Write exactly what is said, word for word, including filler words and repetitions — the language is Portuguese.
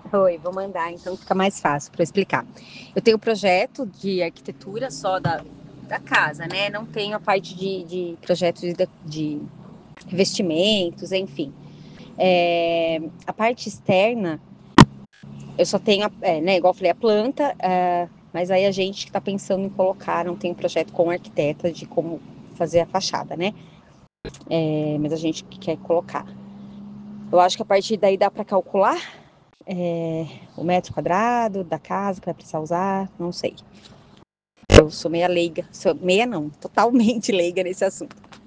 Oi, vou mandar, então fica mais fácil para explicar. Eu tenho o projeto de arquitetura só da, da casa, né? Não tenho a parte de, de projeto de, de revestimentos, enfim. É, a parte externa, eu só tenho, é, né? Igual eu falei, a planta, é, mas aí a gente que está pensando em colocar, não tem um projeto com o arquiteta de como fazer a fachada, né? É, mas a gente que quer colocar. Eu acho que a partir daí dá para calcular é, o metro quadrado da casa que vai precisar usar, não sei. Eu sou meia leiga, sou meia não, totalmente leiga nesse assunto.